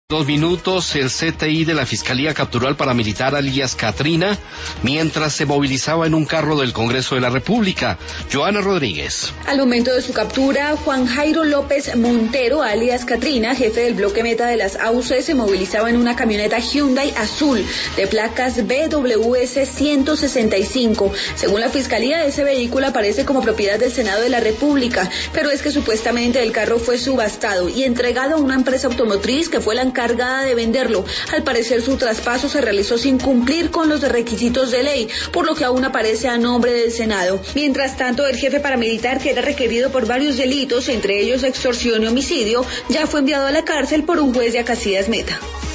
2 minutos, el CTI de la Fiscalía capturó al paramilitar alias Katrina mientras se movilizaba en un carro del Congreso de la República. Joana Rodríguez. Al momento de su captura, Juan Jairo López Montero, alias Katrina, jefe del bloque Meta de las AUC, se movilizaba en una camioneta Hyundai azul de placas BWS 165. Según la Fiscalía, ese vehículo aparece como propiedad del Senado de la República, pero es que supuestamente el carro fue subastado y entregado a una empresa automotriz que fue la encargada de venderlo. Al parecer, su traspaso se realizó sin cumplir con los requisitos de ley, por lo que aún aparece a nombre del Senado. Mientras tanto, el jefe paramilitar, que era requerido por varios delitos, entre ellos extorsión y homicidio, ya fue enviado a la cárcel por un juez de Acacias Meta.